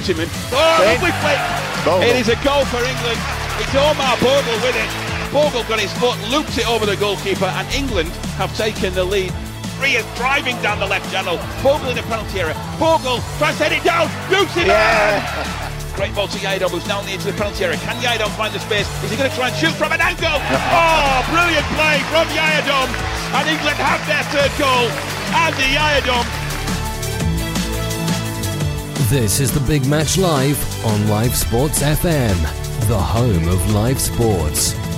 Osimhen. Lovely flick. Bogle. It is a goal for England. It's Omar Bogle with it. Bogle got his foot, looped it over the goalkeeper, and England have taken the lead. Rhea driving down the left channel. Bogle in the penalty area. Bogle tries to head it down. Boots it down. Great ball to Yadom, who's now into the penalty area. Can Yadom find the space? Is he going to try and shoot from an angle? Oh, brilliant play from Yadom. And England have their third goal. Andy Yadom. This is the Big Match Live on Live Sports FM, the home of live sports.